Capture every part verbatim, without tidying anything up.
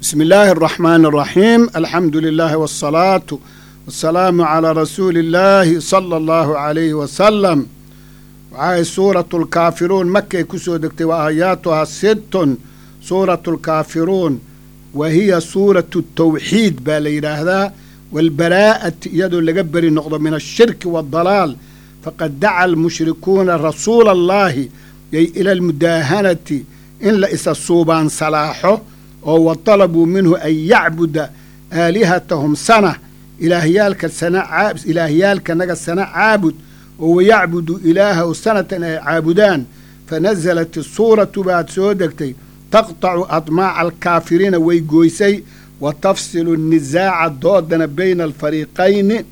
بسم الله الرحمن الرحيم الحمد لله والصلاة والسلام على رسول الله صلى الله عليه وسلم. وعاي سورة الكافرون مكة كسو دكتي وآياتها ست سورة الكافرون، وهي سورة التوحيد باليرا هذا والبراءة يدو لقبر النقضة من الشرك والضلال. فقد دعا المشركون رسول الله إلى المداهنة إن لئس الصوبان صلاحه وطلبوا منه أن يعبد آلهتهم سنة إلهيالك سنة عابد إلهيالك نجا سنة عابد ويعبد إلهه سنة عابدان. فنزلت السورة بعد سودكتي تقطع أطماع الكافرين ويقويسي وتفصل النزاع الضودن بين الفريقين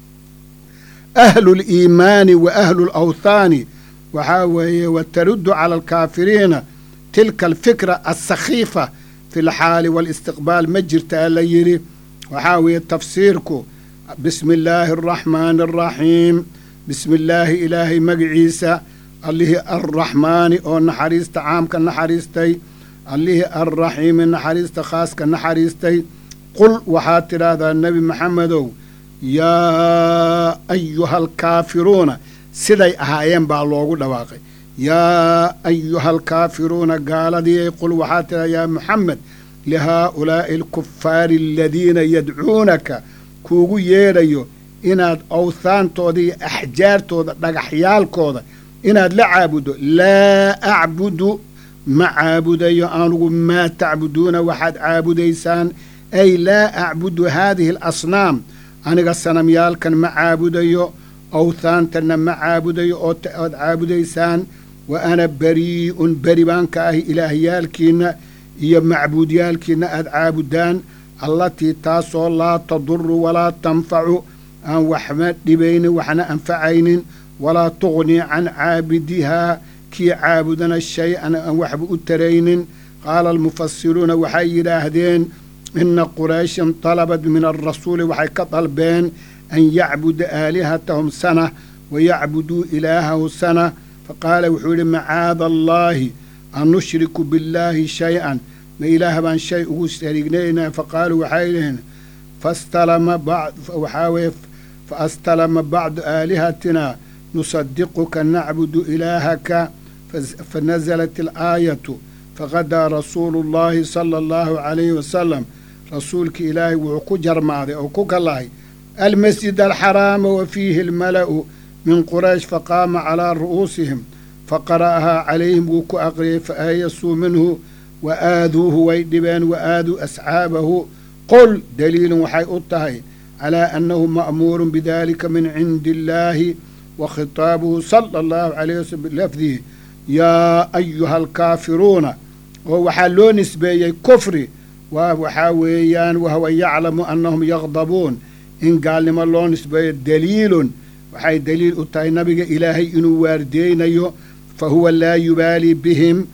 أهل الإيمان وأهل الأوثان، وحاوي وترد على الكافرين تلك الفكرة السخيفة في الحال والاستقبال. مجرت الليري وحاوي تفسيركو. بسم الله الرحمن الرحيم. بسم الله إلهي مقعيسى اللي الرحمن أو نحريست عام كنحريستي اللي الرحيم نحريست خاص كنحريستي. قل وحاتر هذا النبي محمد يا أيها الكافرون سيدي أهايين بالله دواقي يا أيها الكافرون قال دي قل وحاتر يا محمد لهؤلاء الكفار الذين يدعونك كوغو ييريو إناد أوثان تودي أحجار تودي دقحيال كودا إناد لا عابدو لا أعبد ما عابدي أنو ما تعبدون وحد عابديسان أي لا أعبد هذه الأصنام أنا قصنا ميال كان ما عابدي أوثان تنا ما عابدي أو عابديسان وأنا بريء بريبان كاهي إلهيالكينا هي معبوديالكينا أد عابدان التي تاسو لا تضر ولا تنفع أن وحمد بين وحنا أنفعين ولا تغني عن عابدها كي عابدنا الشيء أن وحب أترين. قال المفسرون وحي راهدين إن قريش طلبت من الرسول وحي كطلبين أن يعبد آلهتهم سنة ويعبدوا إلهه سنة. فقال وحول معاذ الله أن نشرك بالله شيئا ما إله بان شيء استرقنينا. فقالوا وحيلهن فاستلم بعض وحاوي فاستلم بعض آلهتنا نصدقك نعبد إلهك. فنزلت الآية فغدا رسول الله صلى الله عليه وسلم رسولك إلهي وعكو جرماضي أو كوك الله المسجد الحرام وفيه الملأ من قريش فقام على رؤوسهم فقرأها عليهم وكو أقري فآيسوا منه وآذوه ويدبان وآذوا أصحابه. قل دليل وحي أطهي على أنه مأمور بذلك من عند الله. وخطابه صلى الله عليه وسلم بلفظه يا أيها الكافرون وحلو نسبي كفري وحاويان وهو يعلم أنهم يغضبون إن قال لما الله نسبي دليل وحي دليل أطهي نبي إلهي إنو واردين فهو لا يبالي بهم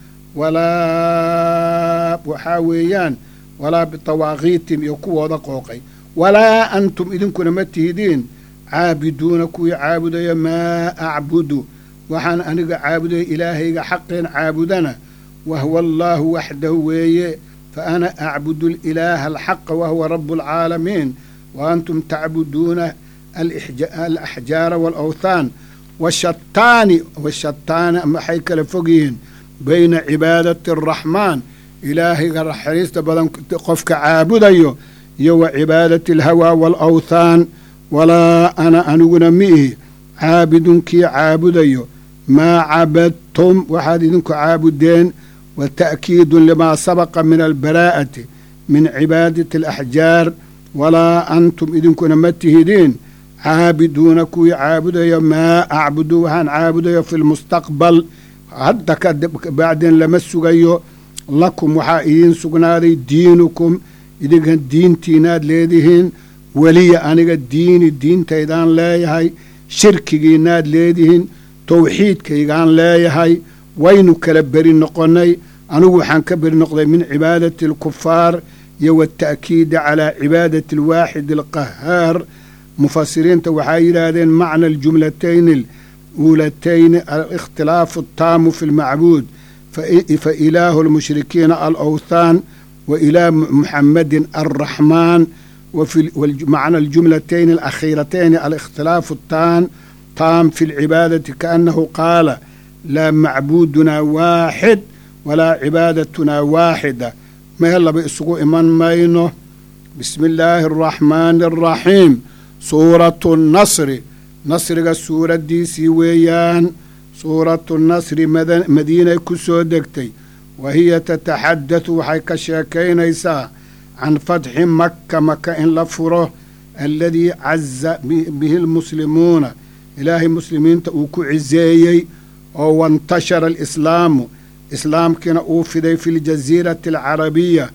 ولا وحاويان ولا بطواغيتهم يكو دقوقي ولا أنتم إذن كنا متهدين عابدون كوي عابد ما أعبد وحن أنا عابد إلهي حق عابدنا وهو الله وحده ويه. فأنا أعبد الإله الحق وهو رب العالمين وأنتم تعبدون الأحجار والأوثان والشتان والشتان أما حيكل فقين بين عبادة الرحمن إلهي الحريس بدن قفك عابد أيو يو عبادة الهوى والأوثان. ولا أنا أنقنا مئه عابد كي عابد أيو ما عبدتم وحد إذنك عابدين. وتأكيد لما سبق من البراءة من عبادة الأحجار. ولا أنتم إذنك نمتهدين عابدون كي عابد أيو ما أعبدوها عابد أيو في المستقبل حتى بعدين لمسوا أيو لكم وحائدين سقناري دينكم إذن الدين تيناد ليدهن ولي أنا الدين الدين تيدان لا يهي شرك جيناد ليدهن توحيد كيغان لا يهي وين كلبري النقني أنا وحن كبر النقضي من عبادة الكفار يو التأكيد على عبادة الواحد القهار. مفسرين توحيد هذين معنى الجملتين الأولتين الاختلاف التام في المعبود فإله المشركين الأوثان وإلى محمد الرحمن. وفي معنى الجملتين الأخيرتين الاختلاف التام تام في العبادة، كأنه قال لا معبودنا واحد ولا عبادتنا واحدة. ما يلا بيسقو إيمان ماينه. بسم الله الرحمن الرحيم. سورة النصر. نصر السورة دي سويان. سورة النصر مدينة كسودكتي، وهي تتحدث وحيك شاكين يسا عن فتح مكة، مكة إن لفره الذي عز به المسلمون، إلهي مسلمين تأوكو عزيي، وانتشر الإسلام إسلام كنا أوفدي في الجزيرة العربية،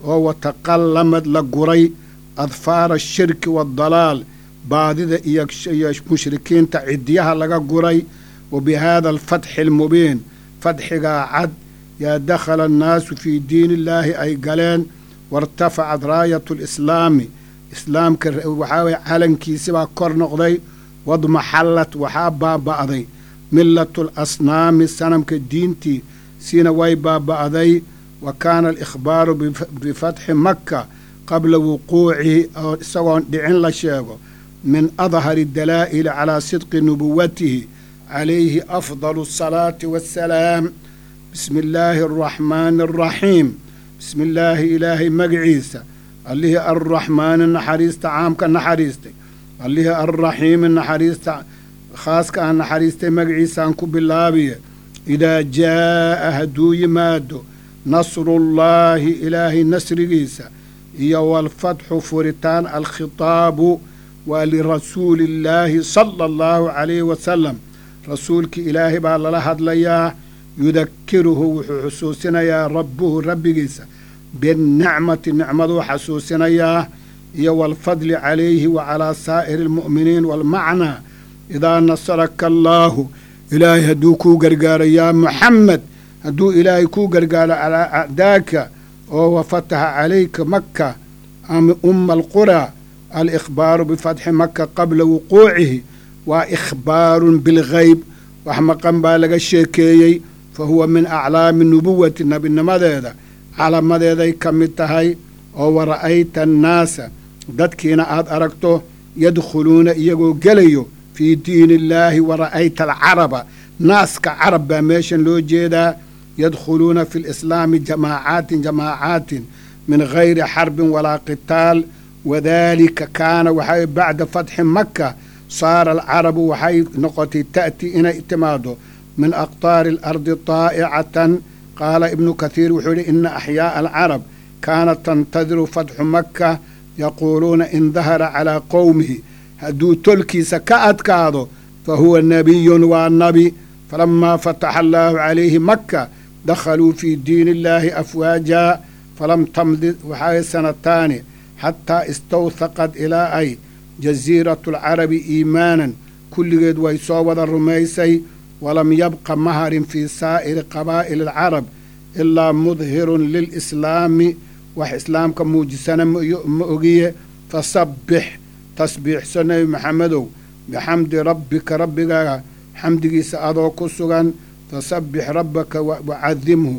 وتقلمت لقري أظفار الشرك والضلال بعد ذا مشركين تعديها لقا قري. وبهذا الفتح المبين فتح قاعد يا دخل الناس في دين الله أي قلين، وارتفعت راية الإسلام إسلام وحاوي علن كيسبا كورنقضي وضمحلت وحابا بعضي ملة الأصنام السنم كدينتي سين ويبا بعضي. وكان الإخبار بفتح مكة قبل وقوعه سواء دعين لشيغو من أظهر الدلائل على صدق نبوته عليه أفضل الصلاة والسلام. بسم الله الرحمن الرحيم. بسم الله إلهي مقعيسة اللي الرحمن النحريست عامك النحريست، اللي الرحيم النحريست خاصك النحريست مقعيسة انكو باللابية. إذا جاء هدوي مادو نصر الله إلهي نصر قيسة هي والفتح فرتان الخطاب ولرسول الله صلى الله عليه وسلم. رسولك إلهي بالله هدلياه يذكره وحسوسنا يا ربه رب قيسة بالنعمة نعمة حسوسنا يا والفضل عليه وعلى سائر المؤمنين. والمعنى إذا نصرك الله إلهي هدوكو قرقار يا محمد، هدو إلهي كو قرقار على أعداك وفتح عليك مكة أم القرى. الإخبار بفتح مكة قبل وقوعه وإخبار بالغيب وحمقا بالغ الشيكي، فهو من أعلام النبوة النبي ماذا على ماذا كمتهاي. ورأيت الناس دتكينا أد أركته يدخلون يجو جليو في دين الله. ورأيت العرب ناس كعرب باميشن لو جيدا يدخلون في الإسلام جماعات جماعات من غير حرب ولا قتال. وذلك كان وحي بعد فتح مكة صار العرب وحي نقطة تأتي إلى اعتماده من أقطار الأرض طائعة. قال ابن كثير وحولي إن أحياء العرب كانت تنتظر فتح مكة، يقولون إن ظهر على قومه هدو تلكي سكأت كاذو فهو نبي والنبي. فلما فتح الله عليه مكة دخلوا في دين الله أفواجا، فلم تمض وحي سنتان حتى استوثقت إلى أي جزيرة العرب إيمانا كل قد ويصوّد الرميسي. ولم يبق مهر في سائر قبائل العرب إلا مظهر للإسلام وإسلام كموجسنا مؤغية. فسبح تسبيح سنة محمد بحمد ربك ربك حمدك سأدو كسغا. فسبح ربك وعظمه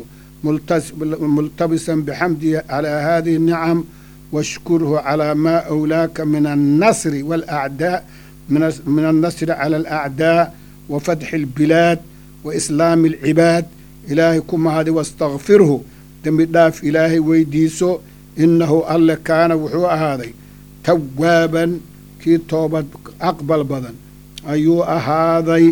ملتبسا بحمده على هذه النعم، واشكره على ما أولاك من النصر والأعداء من النصر على الأعداء وفتح البلاد وإسلام العباد. إلهي كما هذا واستغفره تمداف إلهي ويديسو إنه الله كان وحوى هذا توابا كي توبة أقبل بدن أيوة هذا.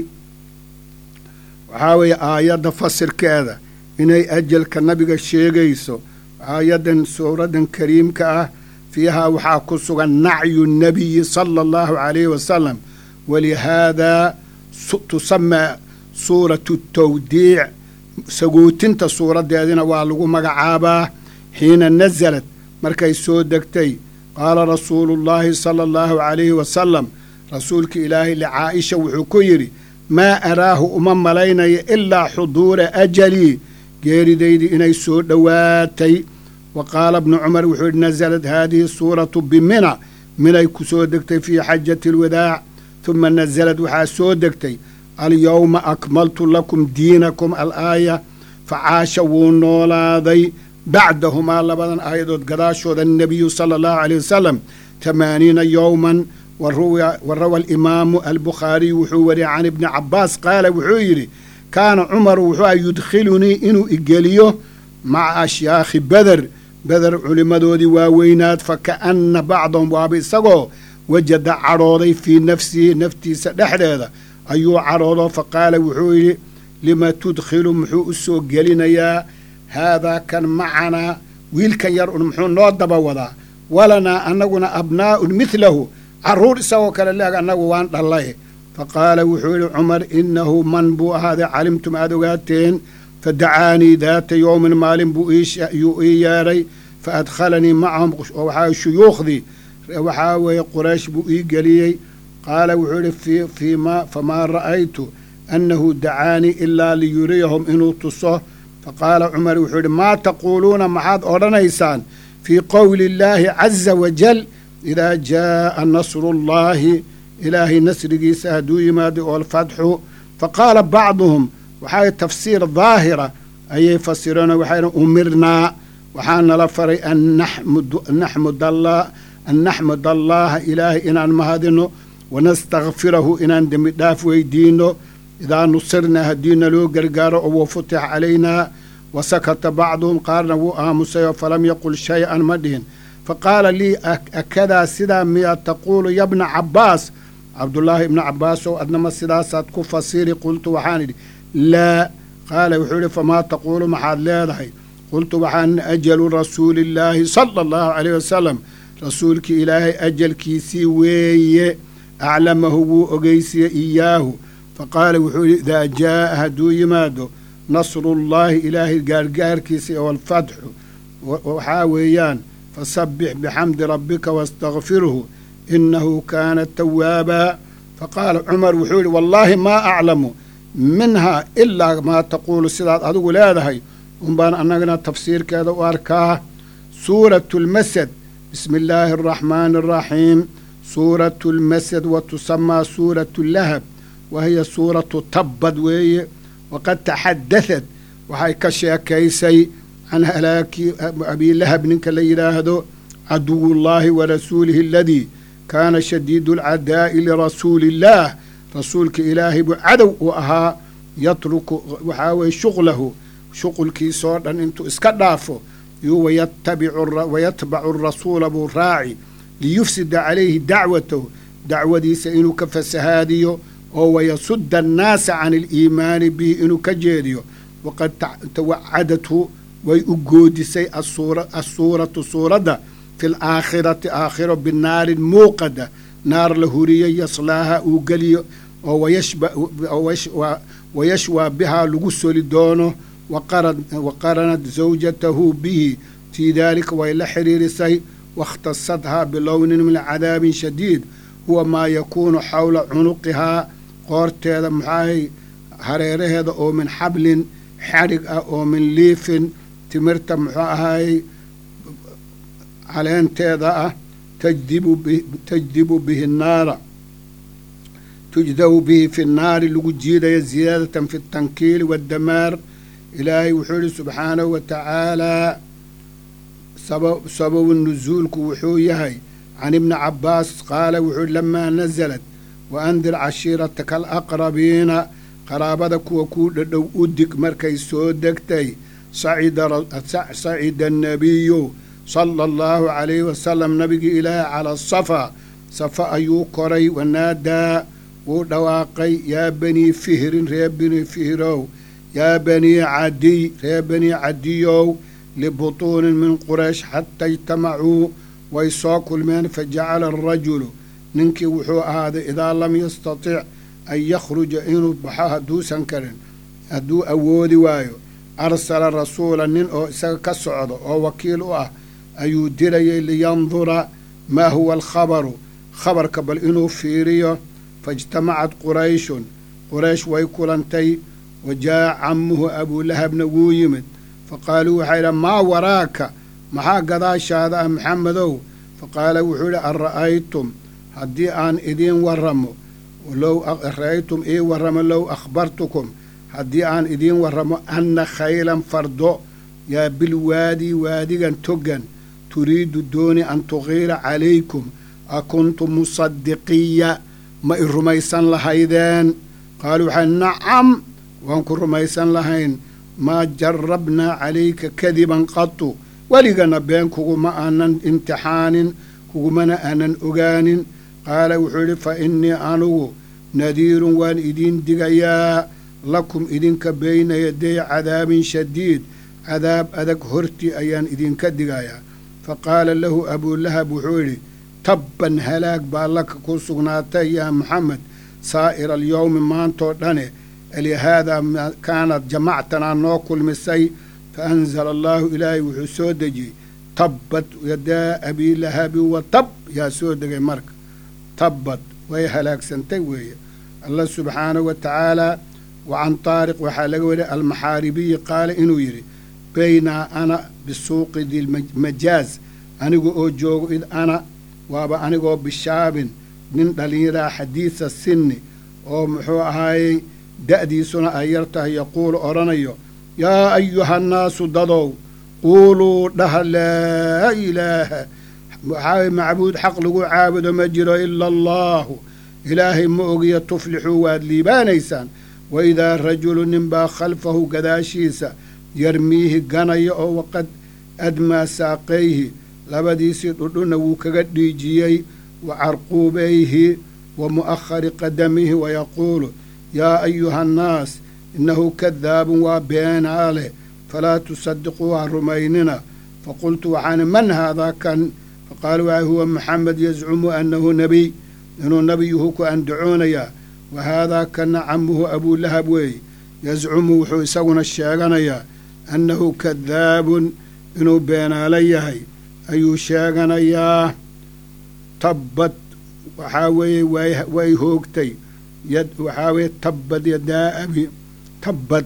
وحاوي آيات فسر كذا إني أجل كالنبي الشيغيسو آيات سورة كريم كأه فيها وحاكسوا نعي النبي صلى الله عليه وسلم. ولهذا تسمى سورة التوديع. سقوتنت سورة دينا والغو مقعابا حين نزلت مركي سودكتي. قال رسول الله صلى الله عليه وسلم رسولك إلهي لعائشة وحكيري ما أراه أمم ملينا إلا حضور أجلي غير ديدي إني سور دواتي. وقال ابن عمر وحيد نزلت هذه السورة بمنى منى كسودكتي في حجة الوداع، ثم نزلت وحا سودكتي اليوم أكملت لكم دينكم الآية. فعاشوا نولاذي bacdahumaa labadan aayadood gadaashooda annabiyu sala allahu caleyh wasalam tamaaniina yowman wa rawa alimaamu albukhaariyu wuxuu wariyey can ibni cabbaas qaala wuxuu yidhi kaana cumaru wuxuu a yudkhilunii inuu igeliyo maca ashyaakhi beder beder culimmadoodii waaweynaad fa ka'anna bacdahum waaba isagoo wajada cadhooday fii nafsihi naftiisa dhexdeeda ayuu cadhoodo fa qaala wuxuu yidhi lima tudkhilu muxuu u soo gelinayaa haadaa kan macanaa wiilkan yar un muxuu noo daba wadaa walanaa annaguna abnaa'un midlahu carruur isagoo kale leeg annagu waan dhallay fa qaala wuxuu yidhi cumar innahu man buu ahaaday calimtum aad ogaateen fa dacaanii daata yowmin maalin buu yuu ii yeedhay fa adkhalanii macahum oo waxaa shuyuukhdii waxaa weeye quraysh buu ii geliyey qaala wuxuu yidhi fiima famaa ra'aytu annahu dacaanii ilaa liyuriyahum inuu tuso faqaala cumar wuxuu yidhi maa taquuluuna maxaad odhanaysaan fii qowli illaahi caza wajal idaa jaa'a nasrullaahi ilaahay nasrigiisa hadduu yimaado oo alfatxu faqaala bacduhum waxay tafsiir daahira ayay fasireenoo waxayna umirnaa waxaa nala faray an naxmud allaaha ilaahay inaan mahadino wanastakfirahu inaan dembi dhaaf weydiino idaa nusirnaa haddii naloo gargaaro oo wafutix calaynaa wasakata bacduhum qaarna wuu aamusayoo falam yaqul shay-an ma dhihin fa qaala lii akadaa sidaa miyaa taquulu yabna cabbaas cabdullaahi ibna cabbaasow adnama sidaasaad ku fasiri qultu waxaan idhi laa qaala wuxuu idhi famaa taquulu maxaad leedahay qultu waxaan ajalu rasuulillaahi sala allahu caleyh wasalam rasuulkii ilaahay ajalkiisii weeye aclamahu wuu ogeysiye iyaahu faqaala wuxuu yidhi idaa jaa'a hadduu yimaado nasrullaahi ilaahay gaargaarkiisa oo alfatxu waxaa weeyaan fasabbix bixamdi rabbika wastakfirhu innahu kaana tawaabaa faqaala cumar wuxuu yidhi wallaahi maa aclamu minhaa ilaa maa taquulu sidaad adigu leedahay unbaan annagana tafsiirkeeda u arkaa suuratu lmasad bismi illaahi araxmaani araxiim suuratu lmasad wa tusamaa suuratu lahab wahiya suuratu tabbad weeye waqad taxadathad waxay ka sheekaysay can halaaki abilahab ninka la yidhaahdo caduwullaahi wa rasuulihi aladii kaana shadiidu alcadaa'i lirasuuli illaah rasuulka ilaahay buu cadow u ahaa yatruku waxaa weye shuqlahu shuqulkiisoo dhan intuu iska dhaafo yuu wayatbacu rasuula buu raaci liyufsida calayhi dacwatahu dacwadiisa inuu ka fasahaadiyo oo wayasudda annaasa can aliimaani bihi inuu ka jeediyo waqad tawacadathu way u goodisay assuuratu suuradda fi laakhirati aakhiro binaarin muuqada naar la huriyey yaslaaha uu geliyo oo wayashwaa bihaa lagu soli doono waqaranat zawjatahu bihi fii daalika way la xiriirisay waاkhtasadhaa bilownin min cadaabin shadiid huwa maa yakuunu xawla cunuqihaa qoorteeda maxaahay hareeraheeda oo min xablin xadhig ah oo min liifin timirta muxuu ahaayey caleenteeda ah tajdibu bihi naara tujdabu bihi fi nnaari lagu jiidaya ziyaadatan fi tankiili waddamaar ilaahay wuxuu yidhi subxaanahu wa tacaalaa sababu nusuulku wuxuu yahay can ibni cabbaas qaala wuxuu yidhi lamaa nasalat wa andir cashiirataka alaqrabiina qaraabada kuwa kuu dhadhow u dig markay soo degtay sacida annabiyu sala allahu calayhi wasalam nabigii ilaahi calaa safa safa ayuu koray wanaadaa wuu dhawaaqay yaa banii fihrin reer banii fihrow yaa banii cadiy reer banii cadiyow libutuunin min quraysh xataa ijtamacuu way soo kulmeen fajacala arajulu ninkii wuxuu ahaaday idaa lam yastatic an yakhruja inuu baxo hadduusan karin hadduu awoodi waayo arsala rasuula nin oo isaga ka socdo oo wakiil u ah ayuu dirayay liyandura maa huwa alkhabaru khabarka bal inuu fiiriyo faijtamacad qurayshun quraysh way kulantay wa jaa'a cammuhu abulahabna wuu yimid faqaaluu waxay idhaha maa waraaka maxaa gadaashaada ah maxamedow faqaala wuxuu yidhi an ra'aytum haddii aan idiin warramo low ra'aytum ii warramo low akhbartukum haddii aan idiin warramo anna khaylan fardo yaa bilwaadi waadigan togan turiidu dooni an tugiira calaykum akuntum musadiqiya ma i rumaysan lahaydeen qaaluu waxay nacam waan ku rumaysan lahayn maa jarabnaa calayka kadiban qatu weligana been kuguma aanan imtixaanin kugumana aanan ogaanin qaala wuxuu yidhi fa innii anugu nadiirun waan idiin digayaa lakum idinka bayna yaday cadaabin shadiid cadaab adag hortii ayaan idinka digayaa fa qaala lahu abuulahab wuxuu yidhi tabban halaag baa laka ku sugnaatay yaa maxamed saa'ira alyowmi maantoo dhane alihaadaa kaanad jamactanaa noo kulmisay fa anzala allaahu ilaahay wuxuu soo dejiyey tabbad yadaa abii lahabin wa tab yaa soo degay marka tabbad way halaagsantay weeye allah subxaanahu wa tacaalaa wa can taariq waxaa laga wariya almaxaaribiyi qaala inuu yidhi baynaa ana bisuuqi dilmajaaz anigu oo joogo id ana waaba anigoo bishaabin nin dhallinyaraa xadiisa sinni oo muxuu ahaayey da'diisuna ay yar tahay yaquulu odhanayo yaa ayuhannaasu dadow quuluu dhaha laa ilaaha waxaa macbuud xaq lagu caabudo ma jiro ila allaahu ilaahay ma ogiya tuflixuu waad liibaanaysaan wa idaa rajulu ninbaa khalfahu gadaashiisa yarmiihi ganaya oo waqad admaa saaqayhi labadiisii dhudhuna wuu kaga dhiijiyey wa carquubayhi wa mu'akhari qadamihi wayaquulu yaa ayuha annaas innahu kadaabun waa beenaa leh falaa tusadiquu ha rumaynina faqultu waxaani man haadaa kan faqaalu waay huwa maxamed yazcumu annahu nebiy inuu nebiyuhu ku andacoonayaa wa haadaa kana camuhu abuulahab weeye yazcumu wuxuu isaguna sheeganayaa annahu kadaabun inuu beenaala yahay ayuu sheeganayaa tabbad waxaa weeye way hoogtay waxaa weeye tabbad yadaa abi tabbad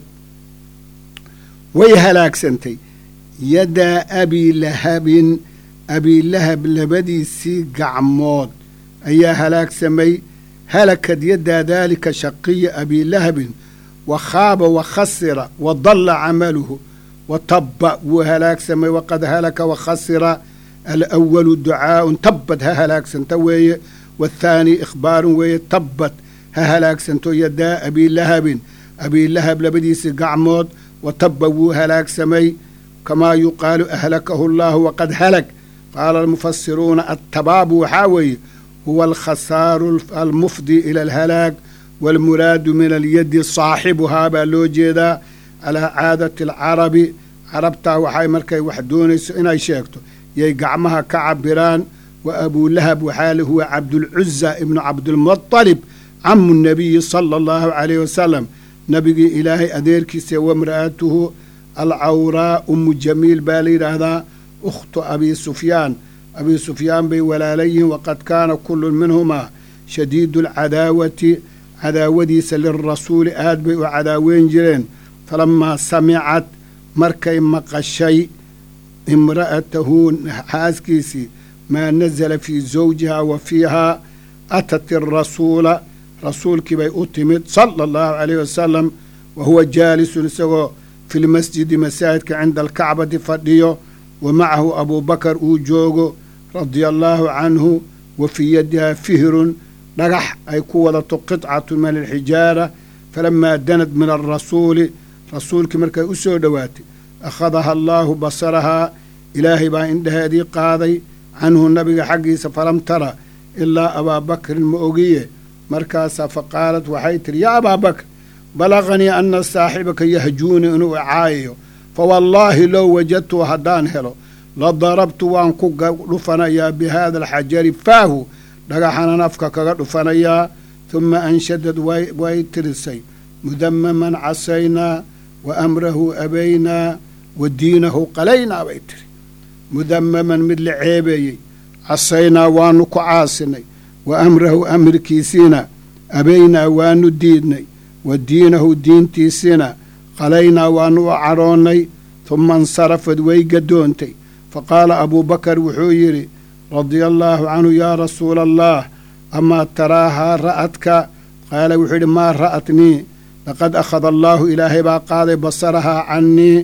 way halaagsantay yadaa abii lahabin abiilahab labadiisii gacmood ayaa halaagsamay halakad yadaa daalika shaqiya abiilahabin wa khaaba wa khasira wa dalla camaluhu wa tabba wuu halaagsamay waqad halaka wa khasira alawalu ducaa'un tabbad ha halaagsanta weeye waathaani ikhbaarun weeye tabbad ha halaagsanto yadaa abiilahabin abiilahab labadiisii gacmood wa tabba wuu halaagsamay kamaa yuqaalu ahlakahu allaahu waqad halag qaala almufasiruuna attabaabu waxaa weeye huwa alkhasaaru almufdi ila alhalaag waalmuraadu min alyadi saaxibuhaa baa loo jeedaa calaa caadati alcarabi carabtaa waxay markay wax doonayso inay sheegto yay gacmaha ka cabiraan wa abuulahab waxaa huwa cabdulcuza ibnu cabdilmutalib camu nabiyi sala allahu calayhi wasalam nabigii ilaahay adeerkiisa wamra'atuhu alcawraa umu jamiil baa la yidhaahdaa ukhtu abi sufyaan abi sufyaan bay walaala yihiin waqad kaana kullun minhumaa shadiidu alcadaawati cadaawadiisa lirasuuli aad bay u cadaaweyn jireen falammaa samicad markay maqashay imra'atahu xaaskiisii maa nazala fii zawjihaa wa fiihaa atat irasuula rasuulkii bay u timid sala allahu calayhi wasalam wa huwa jaalisun isagoo fi lmasjidi masaajidka cinda alkacbati fadhiyo wa macahu abuubakar uu joogo radia allaahu canhu wa fii yadihaa fihrun dhagax ay ku wadato qidcatu min alxijaara falamaa danad min alrasuuli rasuulkii markay u soo dhowaatay akhadaha allaahu basarahaa ilaahay baa indhaheedii qaaday canhu nabiga xaggiisa falam tara ilaa abaabakrin ma ogiye markaasaa fa qaalat waxay tidhi yaa abaabakr balaqanii anna saaxibaka yahjuuni inuu icaayayo fa wallaahi low wajadtu haddaan helo la darabtu waan ku dhufanayaa bi haada alxajari faahu dhagaxanan afka kaga dhufanayaa tuma anshadad way tirisay mudamaman casaynaa wa amrahu abaynaa wa diinahu qalaynaa bay tiri mudamaman mid la ceebeeyey casaynaa waanu ku caasinay wa amrahu amirkiisiina abaynaa waanu diidnay wa diinahu diintiisina qalaynaa waanu u cadhoonnay tuma insarafad way gadoontay fa qaala abuubakar wuxuu yidhi radia allaahu canhu yaa rasuula allah amaa taraahaa ra'adka qaala wuxuu yidhi maa ra'atnii laqad akhada allaahu ilaahay baa qaaday basarahaa cannii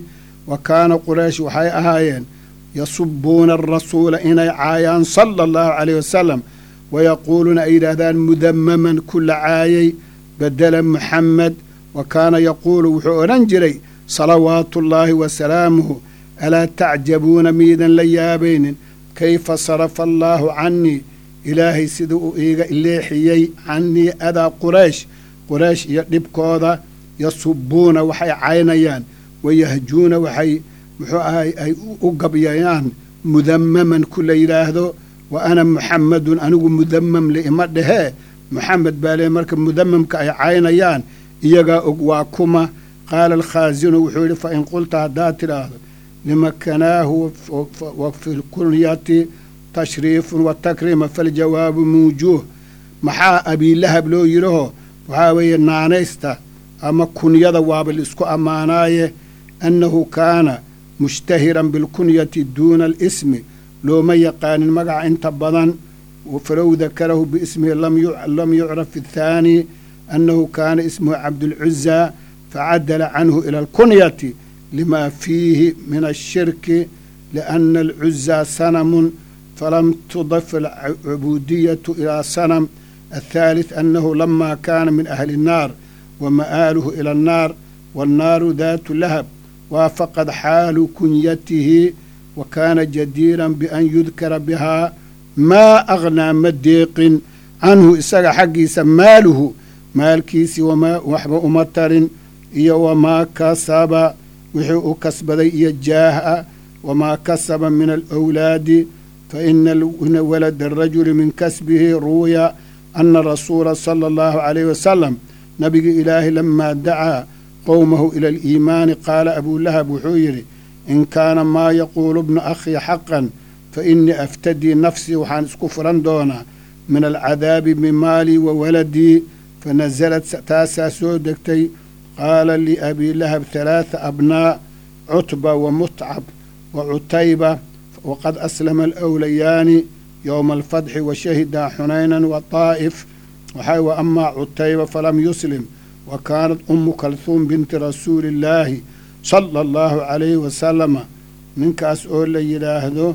wa kaana quraysh waxay ahaayeen yasubuuna arasuula inay caayaan sala allahu calayh wasalam wayaquuluuna ay yidhaahdaan mudamaman kula caayay bedela muxamed wa kaana yaquulu wuxuu odhan jiray salawaatu ullaahi wa salaamuhu alaa tacjabuuna miidan la yaabaynin kayfa sarafa allaahu cannii ilaahay sida uu iiga leexiyey cannii adaa quraysh quraysh iyo dhibkooda yasubuuna waxay caynayaan wayahjuuna waxay muxuu ahay ay u gabyayaan mudamaman kula yidhaahdo wa ana muxamadun anigu mudamam le ima dhehee muxamed baa lee marka mudamamka ay caynayaan iyagaa og waa kuma qaala alkhaasinu wuxuu yidhi fa in qulta haddaad tidhaahdo limakanaahu wa fi lkunyati tashriifun wa takriima faljawaabu muujuuh maxaa abiilahab loo yidhaho waxaa weeye naanaysta ama kunyada waaba laisku ammaanaaye annahu kaana mushtahiran bilkunyati duuna alismi looma yaqaanin magaca inta badan falow dakarahu biismihi lam yucraf athaani annahu kaana ismuhu cabdulcuzaa facadala canhu ila alkunyati lima fiihi min ashirki liana alcuzaa sanamun falam tudaf alcubudiyatu ilaa sanam athaalith annahu lama kaana min ahli الnaar wama'aaluhu ila annaar wannaaru daatu lahab waafaqad xaalu kunyatihi wa kaana jadiiran bian yudkara bihaa maa agnaa ma deeqin canhu isaga xaggiisa maaluhu maalkiisii wamaa waxba uma tarin iyo wamaa kasaba wixii u kasbaday iyo jaaha wamaa kasaba min alawlaadi fa ina walada arajuli min kasbihi ruuya ana rasuula sala allahu calayh wasalam nabiga ilaahi lamaa dacaa qowmahu ila aliimaani qaala abulahab wuxuu yidhi in kaana maa yaquulu bnu akhii xaqan fa innii aftadii nafsii waxaan isku furan doonaa min alcadaabi bimaalii wa waladii fanasalad taasaa soo degtay qaala liabii lahab halaatha abnaa cutba wa mutcab wa cutayba waqad aslama alawlayaani yowma alfadxi wa shahidaa xunaynan wa taa'if waxaa wa amaa cutayba falam yuslim wa kaanat ummu kalhuum binti rasuuli illaahi sala allahu calayhi wasalama ninkaas oo la yidhaahdo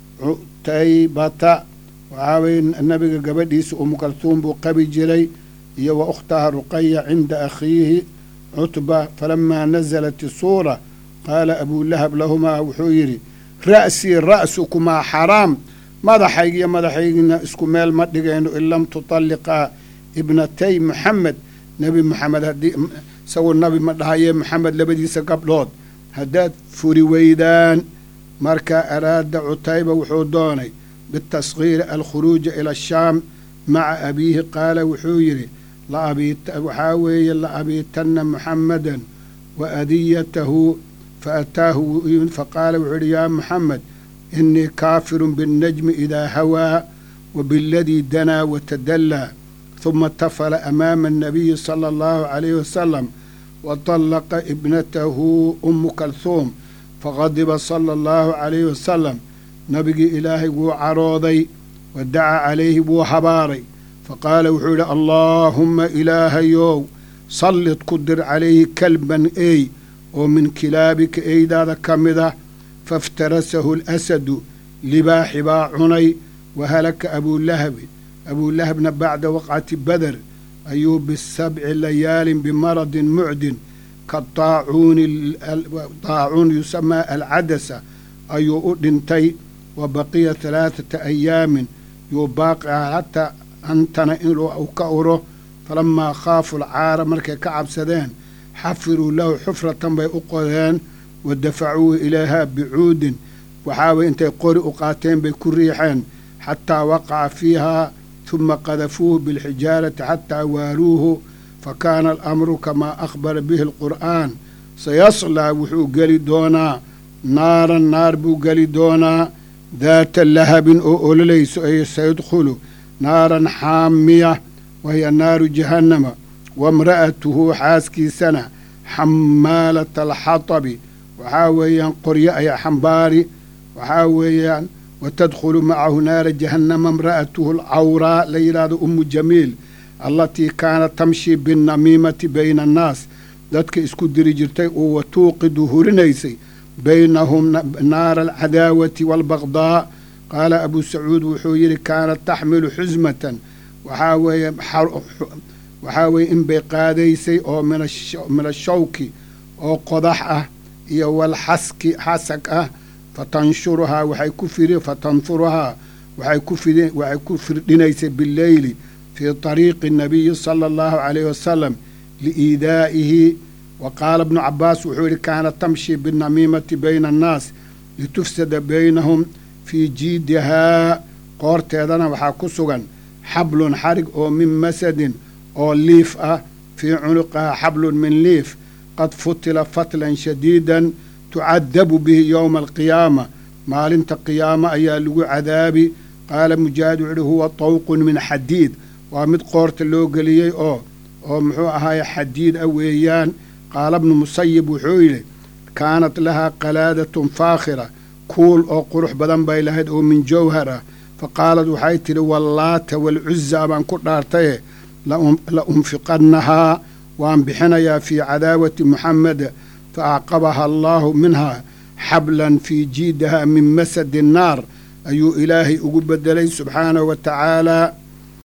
cutaybata waxaa weye nabiga gabadhiisa ummu kalhuum buu qabi jiray iyo wa ukhtaha ruqaya cinda akhiihi cutba falamaa nasalat isuura qaala abulahab lahumaa wuxuu yidhi ra'sii ra'sukumaa xaraam madaxaygiiyo madaxaygina isku meel ma dhigayno in lam tutalliqaa ibnatay muxamed nebi moxamed haddii isagoo nabi ma dhahayee moxamed labadiisa gabdhood haddaad furi weydaan markaa araada cutayba wuxuu doonay bitasgiiri alkhuruuja ila ashaam maca abiihi qaala wuxuu yidhi waxaa weeye la abiitanna muxamadan wa adiyatahu fa ataahu faqaala wuxuu yidhi yaa muxamed innii kaafirun binnajmi idaa hawaa wa biladii danaa watadallaa huma tafala amaama annabiyi sala allahu calayhi wasalam wa tallaqa ibnatahu ummu kalhuum faqadiba sala allahu calayhi wasalam nabigii ilaahay wuu carooday wa dacaa calayhi wuu habaaray faqaala wuxuu yidhi allaahumma ilaahayow sallid ku dir calayhi kalban ey oo min kilaabika eydaada ka mid ah faftarasahu alasadu libaaxi baa cunay wa halaka abulahabi abulahabna bacda waqcati bader ayuu bisabci layaalin bimaradin mucdin ka daacuun yusamaa alcadasa ayuu u dhintay wa baqiya halaaثata ayaamin yuu baaqi ah xataa antana inuu ka uro falamaa khaafu lcaara markay ka cabsadeen xafiruu lahu xufratan bay u qodeen wa dafacuuhu ilayhaa bicuudin waxaa weye intay qori u qaateen bay ku riixeen xataa waqaca fiihaa huma qadafuuhu bilxijaarati xataa waaluuhu fa kaana alamru kamaa akhbara bihi alqur'aan sayaslaa wuxuu geli doonaa naaran naar buu geli doonaa daata lahabin oo ololayso ay sayadkhulu naaran xaamiya wahiya naaru jahannama waimra'atuhu xaaskiisana xamaalata alxatabi waxaa weeyaan qoryo ayaa xambaari waxaa weeyaan watadkhulu macahu naara jahannama imra'atuhu alcawraa la yidhaahdo ummu jamiil allatii kaanat tamshii binnamiimati bayna annaas dadka isku diri jirtay oo watuuqidu hurinaysay baynahum naara alcadaawati waalbagdaa qaala abuu sacuud wuxuu yidhi kaanat taxmilu xusmatan waxaa weeye waxaa weeye inbay qaadaysay oo min ashawki oo qodax ah iyo walxaski xasag ah fatanshuruhaa waxay ku firi fatanhuruhaa waxay ku fidi waxay ku firdhinaysay bileyli fii طariiqi nabiyi sala allahu calayhi wasalam liiidaa'ihi wa qaala ibnu cabaas wuxuu yidhi kaanat tamshi binnamiimati bayna annaas litufsada baynahum fii jiidihaa qoorteedana waxaa ku sugan xablun xarig oo min masadin oo liif ah fii cunuqaha xablun min liif qad futila fatlan shadiidan tucadabu bihi yowma alqiyaama maalinta qiyaamo ayaa lagu cadaabi qaala mujaahid wuxuu yihi huwa tawqun min xadiid waa mid qoorta loo geliyey oo oo muxuu ahaaye xadiid ah weeyaan qaala bnu musayib wuxuu yidhi kaanat lahaa qalaadatun faakhira kuul oo qurux badan bay lahayd oo min jawhar ah fa qaalad waxay tidhi wallaata waalcuzaa baan ku dhaartaye la unfiqannahaa waan bixinayaa fii cadaawati muxameda fa acqabaha allaahu minhaa xablan fii jiidaha min masadi nnaar ayuu ilaahay ugu bedelay subxaanahu wa tacaalaa